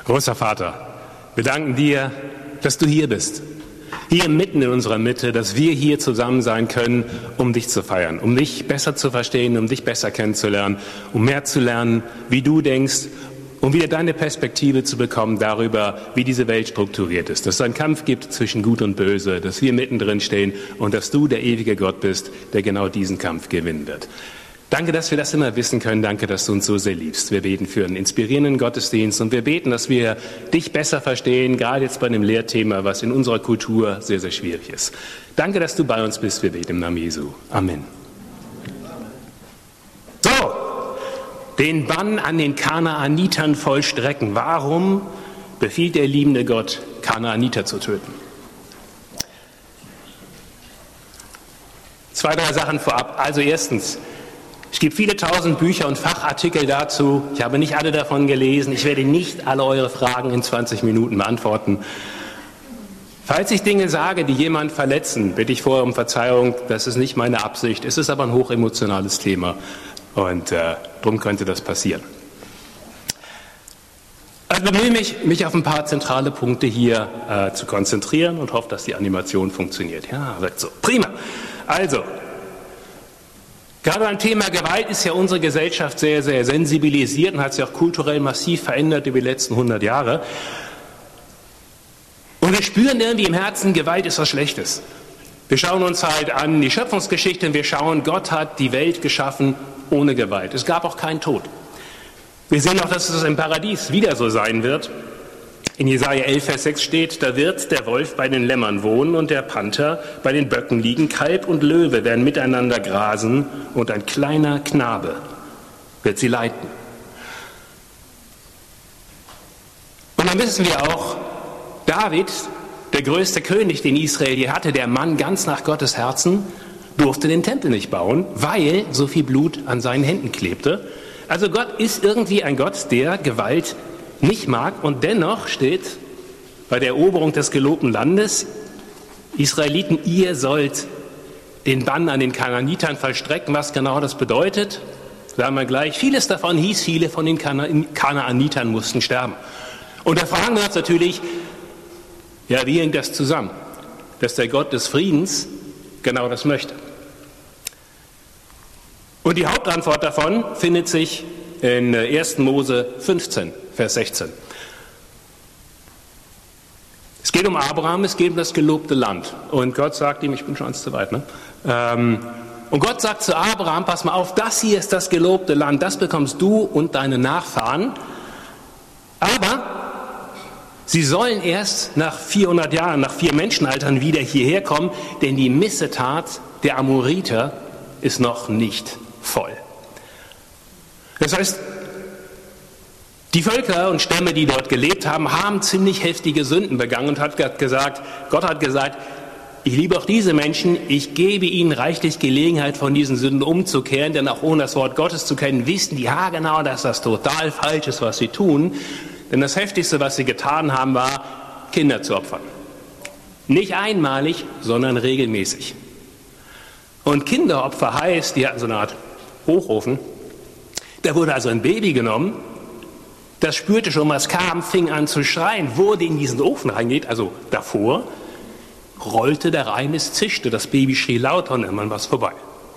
Großer Vater, wir danken dir, dass du hier bist. Hier mitten in unserer Mitte, dass wir hier zusammen sein können, um dich zu feiern, um dich besser zu verstehen, um dich besser kennenzulernen, um mehr zu lernen, wie du denkst, um wieder deine Perspektive zu bekommen darüber, wie diese Welt strukturiert ist. Dass es einen Kampf gibt zwischen Gut und Böse, dass wir mittendrin stehen und dass du der ewige Gott bist, der genau diesen Kampf gewinnen wird. Danke, dass wir das immer wissen können. Danke, dass du uns so sehr liebst. Wir beten für einen inspirierenden Gottesdienst und wir beten, dass wir dich besser verstehen, gerade jetzt bei einem Lehrthema, was in unserer Kultur sehr, sehr schwierig ist. Danke, dass du bei uns bist. Wir beten im Namen Jesu. Amen. So, den Bann an den Kanaanitern vollstrecken. Warum befiehlt der liebende Gott, Kanaaniter zu töten? 2, 3 Sachen vorab. Also erstens, es gibt viele tausend Bücher und Fachartikel dazu. Ich habe nicht alle davon gelesen. Ich werde nicht alle eure Fragen in 20 Minuten beantworten. Falls ich Dinge sage, die jemanden verletzen, bitte ich vorher um Verzeihung. Das ist nicht meine Absicht. Es ist aber ein hochemotionales Thema und darum könnte das passieren. Also bemühe mich auf ein paar zentrale Punkte hier zu konzentrieren und hoffe, dass die Animation funktioniert. Ja, wird so. Prima. Also, gerade beim Thema Gewalt ist ja unsere Gesellschaft sehr, sehr sensibilisiert und hat sich auch kulturell massiv verändert über die letzten 100 Jahre. Und wir spüren irgendwie im Herzen, Gewalt ist was Schlechtes. Wir schauen uns halt an die Schöpfungsgeschichte und wir schauen, Gott hat die Welt geschaffen ohne Gewalt. Es gab auch keinen Tod. Wir sehen auch, dass es im Paradies wieder so sein wird. In Jesaja 11, Vers 6 steht, da wird der Wolf bei den Lämmern wohnen und der Panther bei den Böcken liegen. Kalb und Löwe werden miteinander grasen und ein kleiner Knabe wird sie leiten. Und dann wissen wir auch, David, der größte König, den Israel je hatte, der Mann ganz nach Gottes Herzen, durfte den Tempel nicht bauen, weil so viel Blut an seinen Händen klebte. Also Gott ist irgendwie ein Gott, der Gewalt nicht mag, und dennoch steht bei der Eroberung des gelobten Landes, Israeliten, ihr sollt den Bann an den Kanaanitern vollstrecken. Was genau das bedeutet, sagen wir gleich. Vieles davon hieß, viele von den Kanaanitern mussten sterben. Und da fragen wir uns natürlich, ja, wie hängt das zusammen, dass der Gott des Friedens genau das möchte? Und die Hauptantwort davon findet sich in 1. Mose 15, Vers 16. Es geht um Abraham, es geht um das gelobte Land. Und Gott sagt ihm, ich bin schon eins zu weit, ne? Und Gott sagt zu Abraham, pass mal auf, das hier ist das gelobte Land, das bekommst du und deine Nachfahren. Aber sie sollen erst nach 400 Jahren, nach 4 Menschenaltern wieder hierher kommen, denn die Missetat der Amoriter ist noch nicht voll. Das heißt, die Völker und Stämme, die dort gelebt haben, haben ziemlich heftige Sünden begangen und Gott hat gesagt, ich liebe auch diese Menschen, ich gebe ihnen reichlich Gelegenheit, von diesen Sünden umzukehren, denn auch ohne das Wort Gottes zu kennen, wissen die genau, dass das total falsch ist, was sie tun. Denn das Heftigste, was sie getan haben, war, Kinder zu opfern. Nicht einmalig, sondern regelmäßig. Und Kinderopfer heißt, die hatten so eine Art Hochofen, da wurde also ein Baby genommen, das spürte schon, was kam, fing an zu schreien, wurde in diesen Ofen reingeht, also davor, rollte der rein, es zischte, das Baby schrie lauter und irgendwann war es vorbei.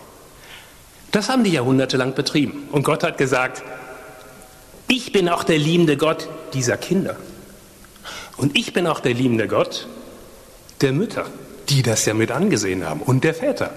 Das haben die jahrhundertelang betrieben. Und Gott hat gesagt, ich bin auch der liebende Gott dieser Kinder. Und ich bin auch der liebende Gott der Mütter, die das ja mit angesehen haben, und der Väter.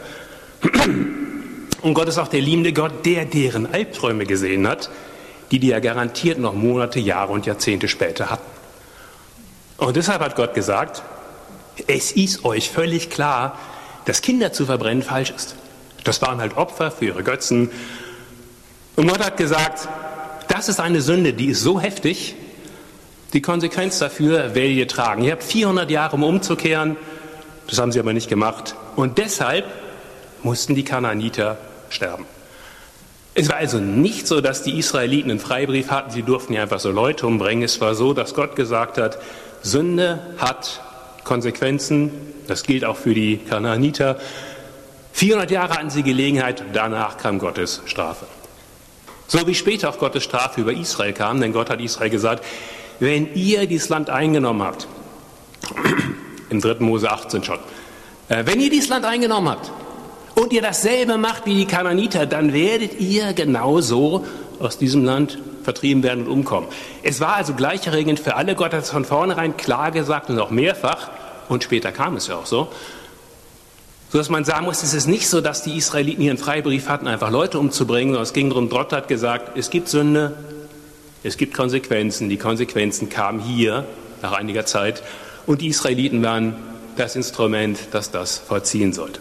Und Gott ist auch der liebende Gott, der deren Albträume gesehen hat, die ja garantiert noch Monate, Jahre und Jahrzehnte später hatten. Und deshalb hat Gott gesagt, es ist euch völlig klar, dass Kinder zu verbrennen falsch ist. Das waren halt Opfer für ihre Götzen. Und Gott hat gesagt, das ist eine Sünde, die ist so heftig, die Konsequenz dafür werdet ihr tragen. Ihr habt 400 Jahre, um umzukehren, das haben sie aber nicht gemacht. Und deshalb mussten die Kanaaniter sterben. Es war also nicht so, dass die Israeliten einen Freibrief hatten, sie durften ja einfach so Leute umbringen. Es war so, dass Gott gesagt hat, Sünde hat Konsequenzen, das gilt auch für die Kanaaniter. 400 Jahre hatten sie Gelegenheit, danach kam Gottes Strafe. So wie später auch Gottes Strafe über Israel kam, denn Gott hat Israel gesagt, wenn ihr dieses Land eingenommen habt, im 3. Mose 18 schon, wenn ihr dieses Land eingenommen habt und ihr dasselbe macht wie die Kanaaniter, dann werdet ihr genauso aus diesem Land vertrieben werden und umkommen. Es war also gleicherregend für alle. Gott hat es von vornherein klar gesagt und auch mehrfach, und später kam es ja auch so, sodass man sagen muss, es ist nicht so, dass die Israeliten hier einen Freibrief hatten, einfach Leute umzubringen, sondern es ging darum, Gott hat gesagt, es gibt Sünde, es gibt Konsequenzen. Die Konsequenzen kamen hier nach einiger Zeit und die Israeliten waren das Instrument, das das vollziehen sollte.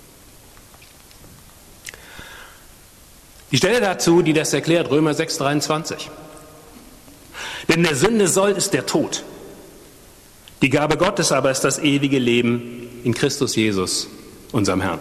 Die Stelle dazu, die das erklärt, Römer 6,23. Denn der Sünde Sold ist der Tod. Die Gabe Gottes aber ist das ewige Leben in Christus Jesus, unserem Herrn.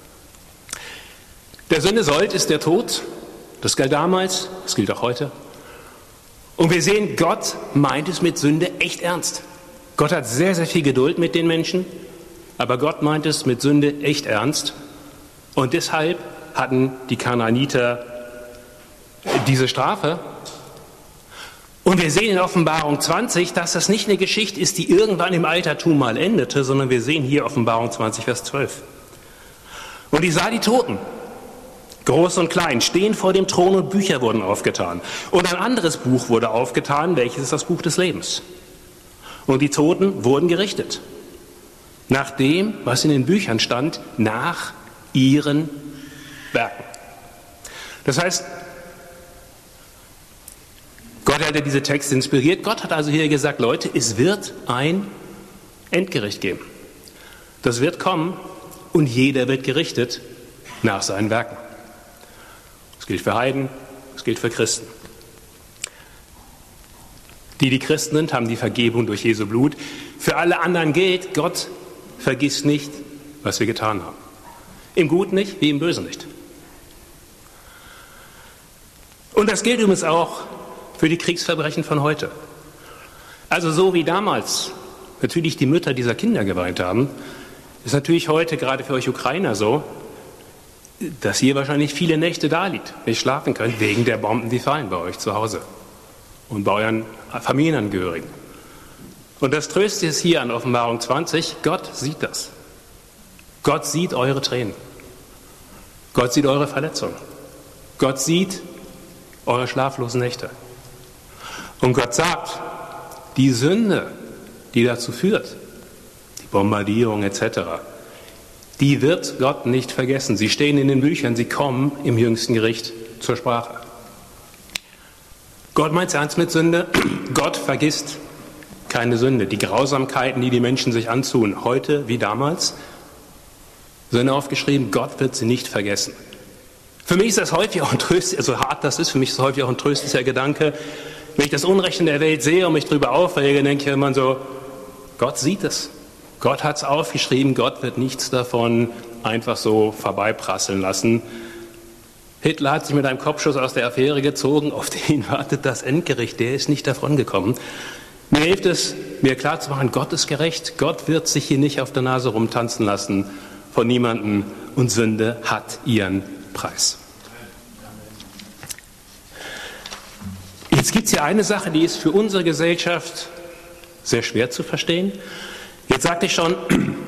Der Sünde Sold ist der Tod. Das galt damals, das gilt auch heute. Und wir sehen, Gott meint es mit Sünde echt ernst. Gott hat sehr, sehr viel Geduld mit den Menschen, aber Gott meint es mit Sünde echt ernst. Und deshalb hatten die Kanaaniter diese Strafe. Und wir sehen in Offenbarung 20, dass das nicht eine Geschichte ist, die irgendwann im Altertum mal endete, sondern wir sehen hier Offenbarung 20, Vers 12. Und ich sah die Toten, groß und klein, stehen vor dem Thron und Bücher wurden aufgetan. Und ein anderes Buch wurde aufgetan, welches ist das Buch des Lebens. Und die Toten wurden gerichtet. Nach dem, was in den Büchern stand, nach ihren Werken. Das heißt, Gott hat ja diese Texte inspiriert. Gott hat also hier gesagt, Leute, es wird ein Endgericht geben. Das wird kommen und jeder wird gerichtet nach seinen Werken. Das gilt für Heiden, das gilt für Christen. Die Christen sind, haben die Vergebung durch Jesu Blut. Für alle anderen gilt, Gott vergisst nicht, was wir getan haben. Im Guten nicht, wie im Bösen nicht. Und das gilt übrigens auch für die Kriegsverbrechen von heute. Also so wie damals natürlich die Mütter dieser Kinder geweint haben, ist natürlich heute gerade für euch Ukrainer so, dass ihr wahrscheinlich viele Nächte da liegt, nicht schlafen könnt, wegen der Bomben, die fallen bei euch zu Hause und bei euren Familienangehörigen. Und das Tröste ist hier an Offenbarung 20, Gott sieht das. Gott sieht eure Tränen. Gott sieht eure Verletzungen. Gott sieht eure schlaflosen Nächte. Und Gott sagt, die Sünde, die dazu führt, die Bombardierung etc., die wird Gott nicht vergessen. Sie stehen in den Büchern, sie kommen im jüngsten Gericht zur Sprache. Gott meint es ernst mit Sünde. Gott vergisst keine Sünde. Die Grausamkeiten, die die Menschen sich antun, heute wie damals, sind aufgeschrieben, Gott wird sie nicht vergessen. Für mich ist das häufig auch ein tröstlicher, so hart das ist, für mich ist das häufig auch ein tröstlicher Gedanke. Wenn ich das Unrecht in der Welt sehe und mich darüber aufrege, denke ich immer so, Gott sieht es. Gott hat es aufgeschrieben, Gott wird nichts davon einfach so vorbeiprasseln lassen. Hitler hat sich mit einem Kopfschuss aus der Affäre gezogen, auf den wartet das Endgericht, der ist nicht davongekommen. Mir hilft es, mir klarzumachen, Gott ist gerecht, Gott wird sich hier nicht auf der Nase rumtanzen lassen von niemandem und Sünde hat ihren Preis. Jetzt gibt es hier eine Sache, die ist für unsere Gesellschaft sehr schwer zu verstehen. Jetzt sagte ich schon,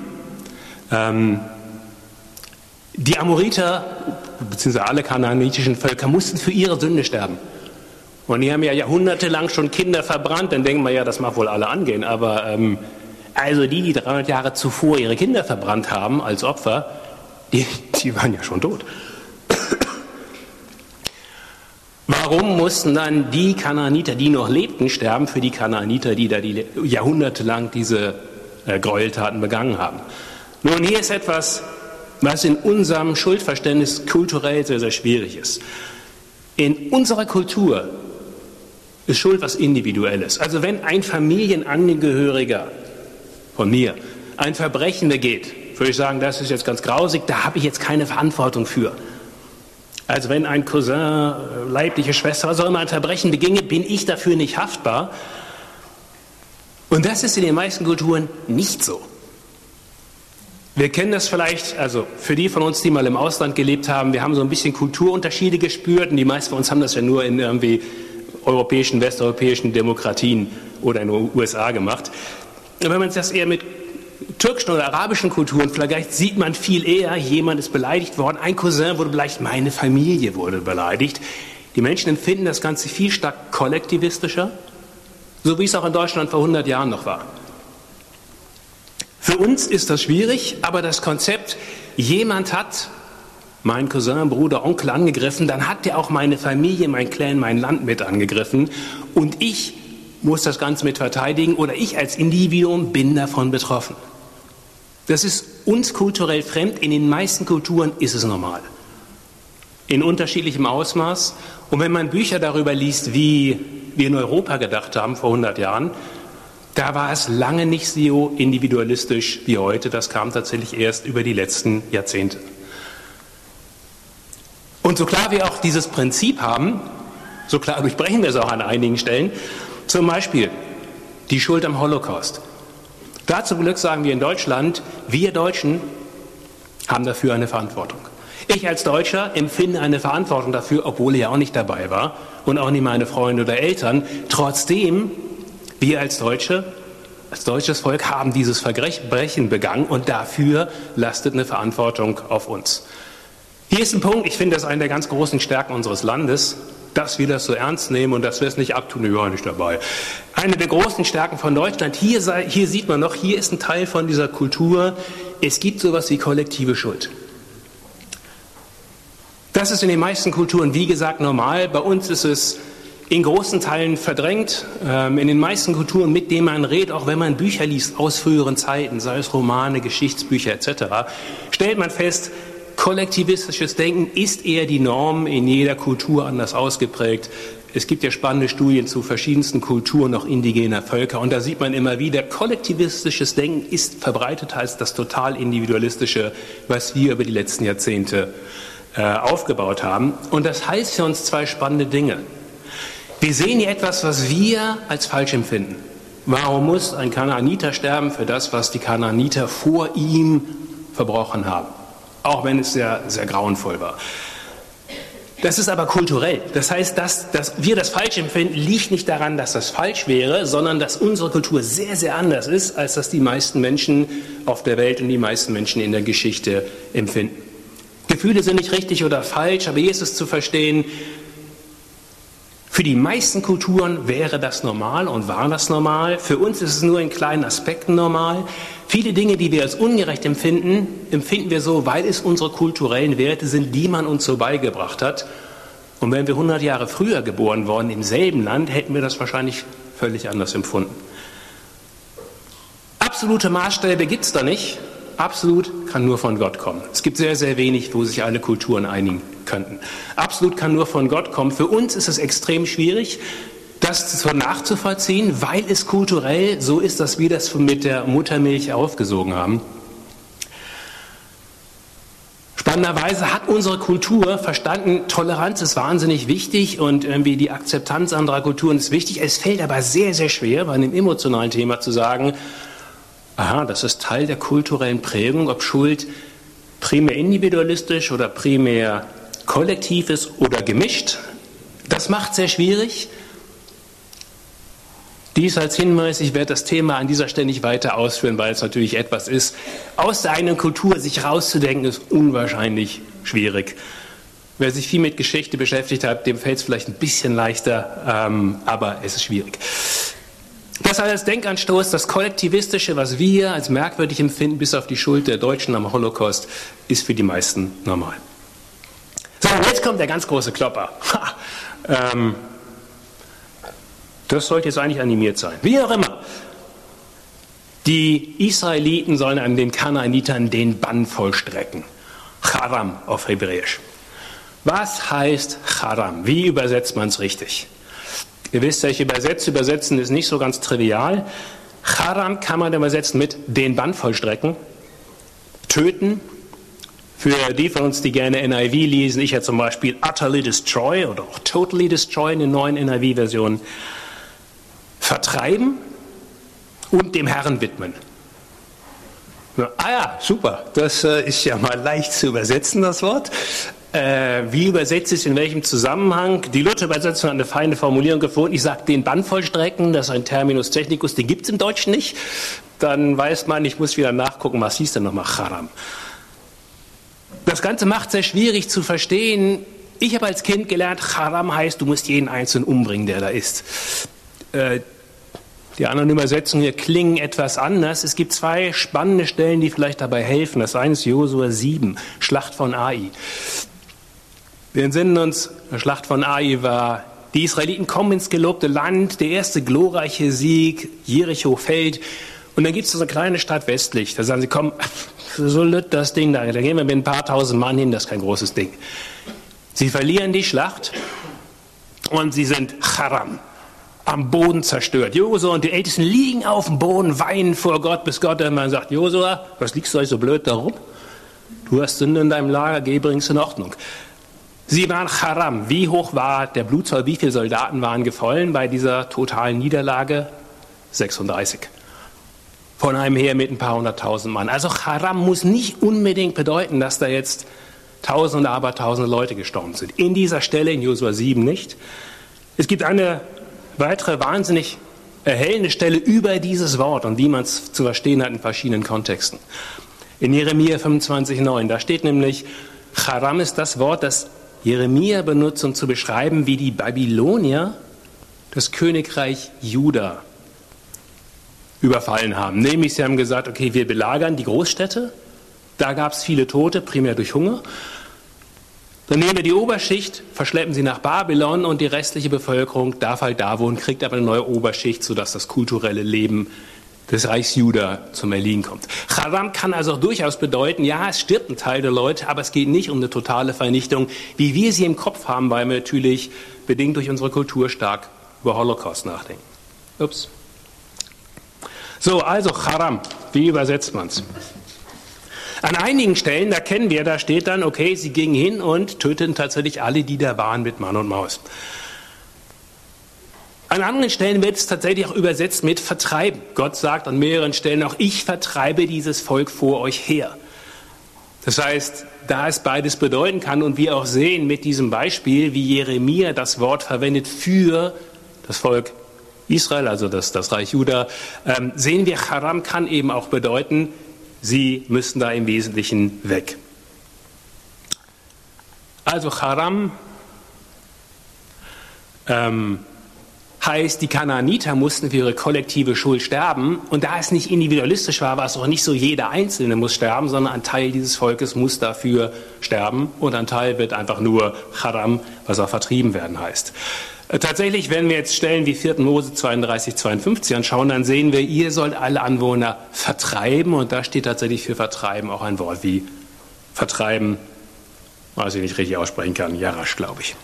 die Amoriter, beziehungsweise alle kanaanitischen Völker, mussten für ihre Sünde sterben. Und die haben ja jahrhundertelang schon Kinder verbrannt, dann denken wir ja, das mag wohl alle angehen. Aber also die 300 Jahre zuvor ihre Kinder verbrannt haben als Opfer, die waren ja schon tot. Warum mussten dann die Kanaaniter, die noch lebten, sterben für die Kanaaniter, die da die jahrhundertelang diese Gräueltaten begangen haben? Nun, hier ist etwas, was in unserem Schuldverständnis kulturell sehr, sehr schwierig ist. In unserer Kultur ist Schuld was Individuelles. Also wenn ein Familienangehöriger von mir ein Verbrechen begeht, würde ich sagen, das ist jetzt ganz grausig, da habe ich jetzt keine Verantwortung für. Also wenn ein Cousin, leibliche Schwester, was auch immer ein Verbrechen beginge, bin ich dafür nicht haftbar. Und das ist in den meisten Kulturen nicht so. Wir kennen das vielleicht, also für die von uns, die mal im Ausland gelebt haben, wir haben so ein bisschen Kulturunterschiede gespürt und die meisten von uns haben das ja nur in irgendwie europäischen, westeuropäischen Demokratien oder in den USA gemacht. Wenn man das eher mit türkischen oder arabischen Kulturen vergleicht, sieht man viel eher, jemand ist beleidigt worden, ein Cousin wurde beleidigt, meine Familie wurde beleidigt. Die Menschen empfinden das Ganze viel stark kollektivistischer, so wie es auch in Deutschland vor 100 Jahren noch war. Für uns ist das schwierig, aber das Konzept, jemand hat meinen Cousin, Bruder, Onkel angegriffen, dann hat der auch meine Familie, mein Clan, mein Land mit angegriffen und ich muss das Ganze mit verteidigen oder ich als Individuum bin davon betroffen. Das ist uns kulturell fremd, in den meisten Kulturen ist es normal. In unterschiedlichem Ausmaß. Und wenn man Bücher darüber liest, wie wir in Europa gedacht haben vor 100 Jahren, da war es lange nicht so individualistisch wie heute. Das kam tatsächlich erst über die letzten Jahrzehnte. Und so klar wir auch dieses Prinzip haben, so klar durchbrechen wir es auch an einigen Stellen, zum Beispiel die Schuld am Holocaust. Da zum Glück sagen wir in Deutschland, wir Deutschen haben dafür eine Verantwortung. Ich als Deutscher empfinde eine Verantwortung dafür, obwohl ich ja auch nicht dabei war und auch nicht meine Freunde oder Eltern. Trotzdem, wir als Deutsche, als deutsches Volk haben dieses Verbrechen begangen und dafür lastet eine Verantwortung auf uns. Hier ist ein Punkt, ich finde, das ist eine der ganz großen Stärken unseres Landes, dass wir das so ernst nehmen und dass wir es nicht abtun, wir waren nicht dabei. Eine der großen Stärken von Deutschland, hier sieht man noch, hier ist ein Teil von dieser Kultur, es gibt sowas wie kollektive Schuld. Das ist in den meisten Kulturen, wie gesagt, normal. Bei uns ist es in großen Teilen verdrängt. In den meisten Kulturen, mit denen man redet, auch wenn man Bücher liest aus früheren Zeiten, sei es Romane, Geschichtsbücher etc., stellt man fest, kollektivistisches Denken ist eher die Norm, in jeder Kultur anders ausgeprägt. Es gibt ja spannende Studien zu verschiedensten Kulturen, auch indigener Völker. Und da sieht man immer wieder, kollektivistisches Denken ist verbreiteter als das total individualistische, was wir über die letzten Jahrzehnte aufgebaut haben. Und das heißt für uns zwei spannende Dinge. Wir sehen hier etwas, was wir als falsch empfinden. Warum muss ein Kanaaniter sterben für das, was die Kanaaniter vor ihm verbrochen haben? Auch wenn es sehr, sehr grauenvoll war. Das ist aber kulturell. Das heißt, dass wir das falsch empfinden, liegt nicht daran, dass das falsch wäre, sondern dass unsere Kultur sehr, sehr anders ist, als das die meisten Menschen auf der Welt und die meisten Menschen in der Geschichte empfinden. Gefühle sind nicht richtig oder falsch, aber hier ist es zu verstehen, für die meisten Kulturen wäre das normal und war das normal. Für uns ist es nur in kleinen Aspekten normal. Viele Dinge, die wir als ungerecht empfinden, empfinden wir so, weil es unsere kulturellen Werte sind, die man uns so beigebracht hat. Und wenn wir 100 Jahre früher geboren worden im selben Land, hätten wir das wahrscheinlich völlig anders empfunden. Absolute Maßstäbe gibt es da nicht. Absolut kann nur von Gott kommen. Es gibt sehr, sehr wenig, wo sich alle Kulturen einigen könnten. Absolut kann nur von Gott kommen. Für uns ist es extrem schwierig, das nachzuvollziehen, weil es kulturell so ist, dass wir das mit der Muttermilch aufgesogen haben. Spannenderweise hat unsere Kultur verstanden, Toleranz ist wahnsinnig wichtig und irgendwie die Akzeptanz anderer Kulturen ist wichtig. Es fällt aber sehr, sehr schwer, bei einem emotionalen Thema zu sagen, aha, das ist Teil der kulturellen Prägung, ob Schuld primär individualistisch oder primär kollektiv ist oder gemischt. Das macht es sehr schwierig. Dies als Hinweis, ich werde das Thema an dieser Stelle nicht weiter ausführen, weil es natürlich etwas ist, aus der eigenen Kultur sich rauszudenken, ist unwahrscheinlich schwierig. Wer sich viel mit Geschichte beschäftigt hat, dem fällt es vielleicht ein bisschen leichter, aber es ist schwierig. Das als Denkanstoß, das Kollektivistische, was wir als merkwürdig empfinden, bis auf die Schuld der Deutschen am Holocaust, ist für die meisten normal. So, und jetzt kommt der ganz große Klopper. Das sollte jetzt eigentlich animiert sein. Wie auch immer. Die Israeliten sollen an den Kanaanitern den Bann vollstrecken. Charam auf Hebräisch. Was heißt Charam? Wie übersetzt man es richtig? Ihr wisst ja, ich übersetzen ist nicht so ganz trivial. Charam kann man übersetzen mit den Bann vollstrecken, töten. Für die von uns, die gerne NIV lesen, ich ja zum Beispiel utterly destroy oder auch totally destroy in den neuen NIV-Versionen. Vertreiben und dem Herrn widmen. Ah ja, super, das ist ja mal leicht zu übersetzen, das Wort. Wie übersetzt es in welchem Zusammenhang? Die Luther-Übersetzung hat eine feine Formulierung gefunden. Ich sage den Band vollstrecken, das ist ein Terminus technicus, den gibt es im Deutschen nicht. Dann weiß man, ich muss wieder nachgucken, was hieß denn nochmal Charam. Das Ganze macht es sehr schwierig zu verstehen. Ich habe als Kind gelernt, Charam heißt, du musst jeden Einzelnen umbringen, der da ist. Die anderen Übersetzungen hier klingen etwas anders. Es gibt zwei spannende Stellen, die vielleicht dabei helfen. Das eine ist Josua 7, Schlacht von Ai. Wir entsinnen uns, die Schlacht von Ai war, die Israeliten kommen ins gelobte Land, der erste glorreiche Sieg, Jericho fällt. Und dann gibt es so eine kleine Stadt westlich. Da sagen sie, komm, so lütt das Ding da gehen wir mit ein paar tausend Mann hin, das ist kein großes Ding. Sie verlieren die Schlacht und sie sind Charam, am Boden zerstört. Josua und die Ältesten liegen auf dem Boden, weinen vor Gott, bis Gott einmal sagt, Josua, was liegst du euch so blöd da rum? Du hast Sünde in deinem Lager, geh, bring's in Ordnung. Sie waren Charam. Wie hoch war der Blutzoll? Wie viele Soldaten waren gefallen bei dieser totalen Niederlage? 36. Von einem Heer mit ein paar hunderttausend Mann. Also Charam muss nicht unbedingt bedeuten, dass da jetzt Tausende, aber Tausende Leute gestorben sind. In dieser Stelle, in Josua 7 nicht. Es gibt eine weitere wahnsinnig erhellende Stelle über dieses Wort und wie man es zu verstehen hat in verschiedenen Kontexten. In Jeremia 25,9, da steht nämlich, Charam ist das Wort, das Jeremia benutzt, um zu beschreiben, wie die Babylonier das Königreich Juda überfallen haben. Nämlich, sie haben gesagt, okay, wir belagern die Großstädte, da gab es viele Tote, primär durch Hunger. Dann nehmen wir die Oberschicht, verschleppen sie nach Babylon und die restliche Bevölkerung darf halt da wohnen, kriegt aber eine neue Oberschicht, sodass das kulturelle Leben des Reichs Juda zum Erliegen kommt. Charam kann also auch durchaus bedeuten, ja, es stirbt ein Teil der Leute, aber es geht nicht um eine totale Vernichtung, wie wir sie im Kopf haben, weil wir natürlich bedingt durch unsere Kultur stark über Holocaust nachdenken. Ups. So, also Charam, wie übersetzt man es? An einigen Stellen, da kennen wir, da steht dann, okay, sie gingen hin und töteten tatsächlich alle, die da waren, mit Mann und Maus. An anderen Stellen wird es tatsächlich auch übersetzt mit vertreiben. Gott sagt an mehreren Stellen auch, ich vertreibe dieses Volk vor euch her. Das heißt, da es beides bedeuten kann und wir auch sehen mit diesem Beispiel, wie Jeremia das Wort verwendet für das Volk Israel, also das Reich Juda, sehen wir, Charam kann eben auch bedeuten, sie müssten da im Wesentlichen weg. Also Charam heißt, die Kanaaniter mussten für ihre kollektive Schuld sterben. Und da es nicht individualistisch war, war es auch nicht so, jeder Einzelne muss sterben, sondern ein Teil dieses Volkes muss dafür sterben. Und ein Teil wird einfach nur Charam, was auch vertrieben werden heißt. Tatsächlich, wenn wir jetzt Stellen wie 4. Mose 32, 52 anschauen, dann sehen wir, ihr sollt alle Anwohner vertreiben. Und da steht tatsächlich für vertreiben auch ein Wort wie vertreiben, was ich nicht richtig aussprechen kann, Jarasch, glaube ich.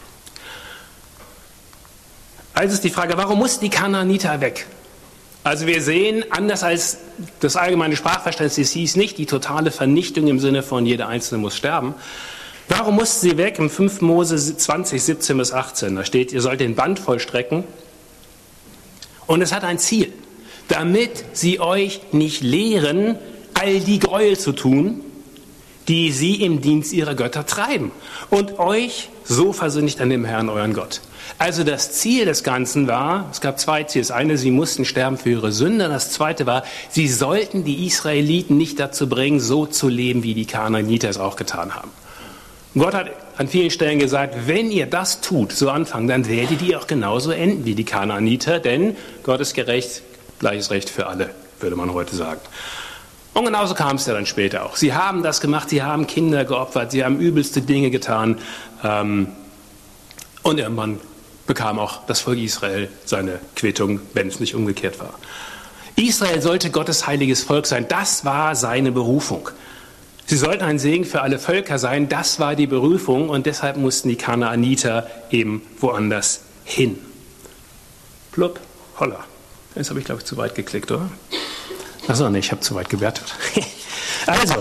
Also ist die Frage, warum mussten die Kanaaniter weg? Also wir sehen, anders als das allgemeine Sprachverständnis hieß nicht die totale Vernichtung im Sinne von jeder Einzelne muss sterben. Warum mussten sie weg? Im 5. Mose 20, 17 bis 18, da steht, ihr sollt den Band vollstrecken. Und es hat ein Ziel, damit sie euch nicht lehren, all die Gräuel zu tun, die sie im Dienst ihrer Götter treiben und euch so versündigt an dem Herrn, euren Gott. Also das Ziel des Ganzen war, es gab zwei Ziele. Das eine, sie mussten sterben für ihre Sünde. Das zweite war, sie sollten die Israeliten nicht dazu bringen, so zu leben, wie die Kanaaniter es auch getan haben. Und Gott hat an vielen Stellen gesagt, wenn ihr das tut, so anfangen, dann werdet ihr auch genauso enden wie die Kanaaniter, denn Gott ist gerecht, gleiches Recht für alle, würde man heute sagen. Und genauso kam es ja dann später auch. Sie haben das gemacht, sie haben Kinder geopfert, sie haben übelste Dinge getan. Und irgendwann bekam auch das Volk Israel seine Quittung, wenn es nicht umgekehrt war. Israel sollte Gottes heiliges Volk sein. Das war seine Berufung. Sie sollten ein Segen für alle Völker sein. Das war die Berufung. Und deshalb mussten die Kanaaniter eben woanders hin. Plupp, holla. Jetzt habe ich, glaube ich, zu weit geklickt, oder? Achso, nee, ich habe zu weit gewertet. Also,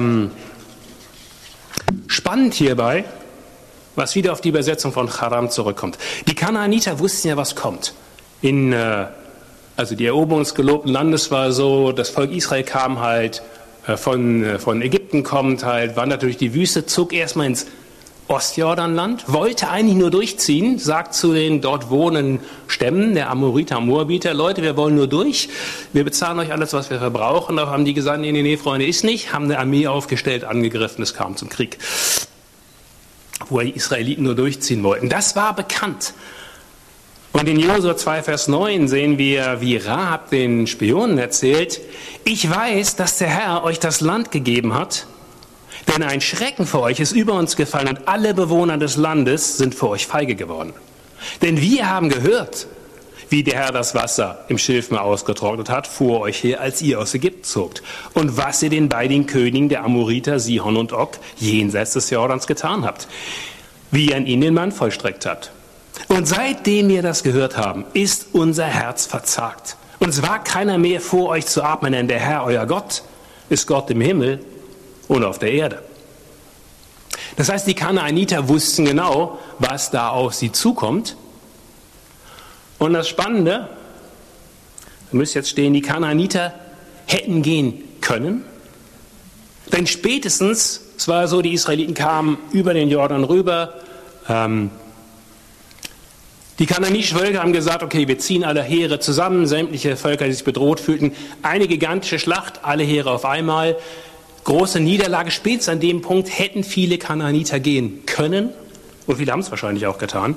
spannend hierbei, was wieder auf die Übersetzung von Charam zurückkommt. Die Kanaaniter wussten ja, was kommt. Also die Eroberung des gelobten Landes war so, das Volk Israel kam halt von Ägypten kommt halt, wandert durch die Wüste, zog erstmal ins Ostjordanland, wollte eigentlich nur durchziehen, sagt zu den dort wohnenden Stämmen, der Amoriter, Moabiter, Leute, wir wollen nur durch, wir bezahlen euch alles, was wir verbrauchen. Da haben die gesagt, nee, Freunde, ist nicht, haben eine Armee aufgestellt, angegriffen, es kam zum Krieg, wo die Israeliten nur durchziehen wollten. Das war bekannt. Und in Josua 2, Vers 9 sehen wir, wie Rahab den Spionen erzählt, ich weiß, dass der Herr euch das Land gegeben hat, denn ein Schrecken vor euch ist über uns gefallen und alle Bewohner des Landes sind vor euch feige geworden. Denn wir haben gehört, wie der Herr das Wasser im Schilfmeer ausgetrocknet hat vor euch her, als ihr aus Ägypten zogt. Und was ihr den beiden Königen der Amoriter, Sihon und Og, jenseits des Jordans getan habt. Wie ihr an ihnen den Mann vollstreckt habt. Und seitdem wir das gehört haben, ist unser Herz verzagt. Und es wagt keiner mehr vor euch zu atmen, denn der Herr, euer Gott, ist Gott im Himmel und auf der Erde. Das heißt, die Kanaaniter wussten genau, was da auf sie zukommt. Und das Spannende, da müsste jetzt stehen, die Kanaaniter hätten gehen können. Denn spätestens, es war so, die Israeliten kamen über den Jordan rüber. Die kanaanitischen Völker haben gesagt, okay, wir ziehen alle Heere zusammen, sämtliche Völker, die sich bedroht fühlten. Eine gigantische Schlacht, alle Heere auf einmal. Große Niederlage. Spätestens an dem Punkt hätten viele Kanaaniter gehen können. Und viele haben es wahrscheinlich auch getan.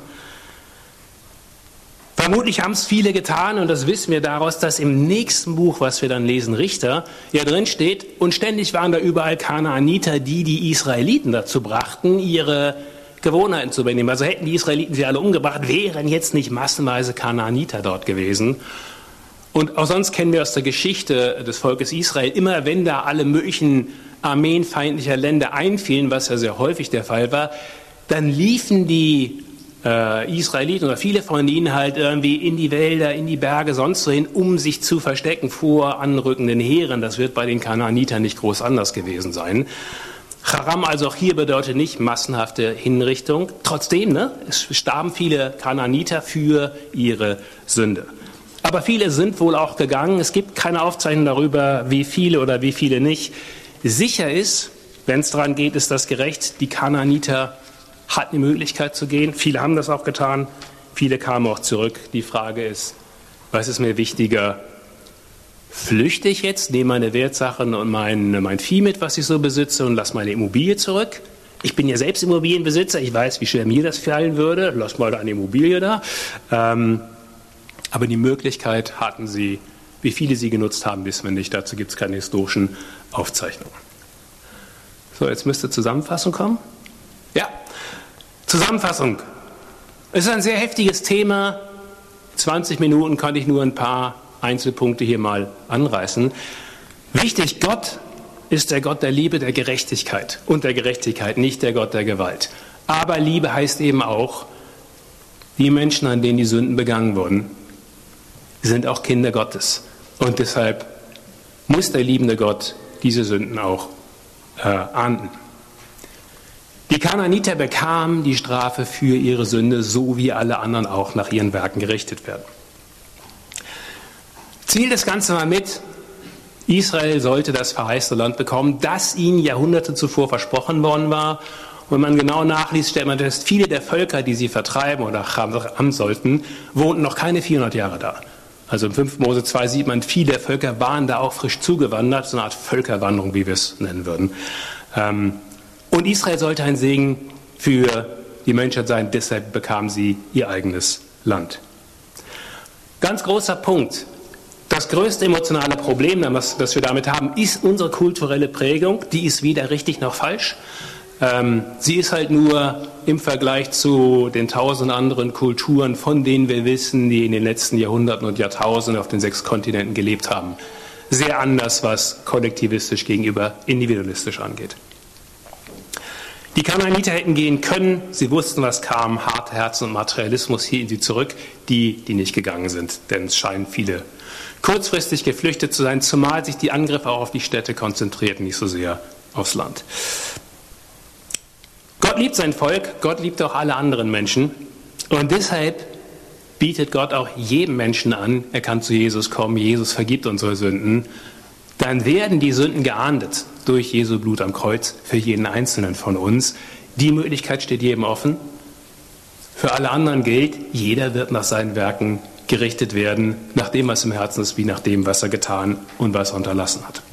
Vermutlich haben es viele getan und das wissen wir daraus, dass im nächsten Buch, was wir dann lesen, Richter, ja drin steht, und ständig waren da überall Kanaaniter, die Israeliten dazu brachten, ihre Gewohnheiten zu übernehmen. Also hätten die Israeliten sie alle umgebracht, wären jetzt nicht massenweise Kanaaniter dort gewesen. Und auch sonst kennen wir aus der Geschichte des Volkes Israel, immer wenn da alle möglichen Armeen feindlicher Länder einfielen, was ja sehr häufig der Fall war, dann liefen die Israeliten oder viele von ihnen halt irgendwie in die Wälder, in die Berge, sonst so hin, um sich zu verstecken vor anrückenden Heeren. Das wird bei den Kanaanitern nicht groß anders gewesen sein. Charam also auch hier bedeutet nicht massenhafte Hinrichtung. Trotzdem, es starben viele Kanaaniter für ihre Sünde. Aber viele sind wohl auch gegangen. Es gibt keine Aufzeichnung darüber, wie viele oder wie viele nicht. Sicher ist, wenn es daran geht, ist das gerecht, die Kanaaniter hatten die Möglichkeit zu gehen. Viele haben das auch getan. Viele kamen auch zurück. Die Frage ist, was ist mir wichtiger? Flüchte ich jetzt, nehme meine Wertsachen und mein Vieh mit, was ich so besitze, und lasse meine Immobilie zurück? Ich bin ja selbst Immobilienbesitzer. Ich weiß, wie schwer mir das fallen würde. Lass mal eine Immobilie da. Aber die Möglichkeit hatten sie. Wie viele sie genutzt haben, wissen wir nicht. Dazu gibt es keine historischen Aufzeichnungen. So, jetzt müsste Zusammenfassung kommen. Ja. Zusammenfassung. Es ist ein sehr heftiges Thema. 20 Minuten kann ich nur ein paar Einzelpunkte hier mal anreißen. Wichtig, Gott ist der Gott der Liebe, der Gerechtigkeit und der Gerechtigkeit, nicht der Gott der Gewalt. Aber Liebe heißt eben auch, die Menschen, an denen die Sünden begangen wurden, sind auch Kinder Gottes. Und deshalb muss der liebende Gott diese Sünden auch ahnden. Die Kanaaniter bekamen die Strafe für ihre Sünde, so wie alle anderen auch nach ihren Werken gerichtet werden. Ziel des Ganzen war mit, Israel sollte das verheißene Land bekommen, das ihnen Jahrhunderte zuvor versprochen worden war. Und wenn man genau nachliest, stellt man fest, viele der Völker, die sie vertreiben oder haben sollten, wohnten noch keine 400 Jahre da. Also im 5. Mose 2 sieht man, viele der Völker waren da auch frisch zugewandert, so eine Art Völkerwanderung, wie wir es nennen würden. Und Israel sollte ein Segen für die Menschheit sein, deshalb bekamen sie ihr eigenes Land. Ganz großer Punkt. Das größte emotionale Problem, das wir damit haben, ist unsere kulturelle Prägung. Die ist weder richtig noch falsch. Sie ist halt nur im Vergleich zu den 1000 anderen Kulturen, von denen wir wissen, die in den letzten Jahrhunderten und Jahrtausenden auf den 6 Kontinenten gelebt haben, sehr anders, was kollektivistisch gegenüber individualistisch angeht. Die Kanaaniter hätten gehen können, sie wussten, was kam, harte Herzen und Materialismus hielten sie zurück, die nicht gegangen sind, denn es scheinen viele kurzfristig geflüchtet zu sein, zumal sich die Angriffe auch auf die Städte konzentrierten, nicht so sehr aufs Land. Gott liebt sein Volk, Gott liebt auch alle anderen Menschen und deshalb bietet Gott auch jedem Menschen an, er kann zu Jesus kommen, Jesus vergibt unsere Sünden, dann werden die Sünden geahndet durch Jesu Blut am Kreuz für jeden Einzelnen von uns. Die Möglichkeit steht jedem offen. Für alle anderen gilt, jeder wird nach seinen Werken gerichtet werden, nach dem, was im Herzen ist, wie nach dem, was er getan und was er unterlassen hat.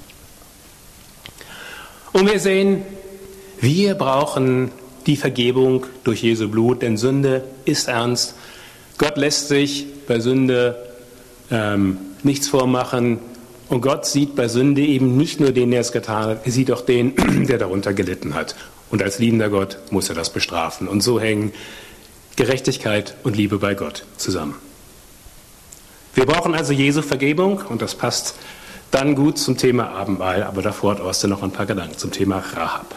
Und wir sehen, wir brauchen die Vergebung durch Jesu Blut, denn Sünde ist ernst. Gott lässt sich bei Sünde nichts vormachen. Und Gott sieht bei Sünde eben nicht nur den, der es getan hat, er sieht auch den, der darunter gelitten hat. Und als liebender Gott muss er das bestrafen. Und so hängen Gerechtigkeit und Liebe bei Gott zusammen. Wir brauchen also Jesu Vergebung und das passt dann gut zum Thema Abendmahl, aber davor hat Oste noch ein paar Gedanken zum Thema Rahab.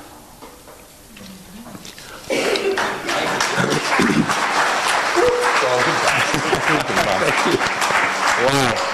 Wow.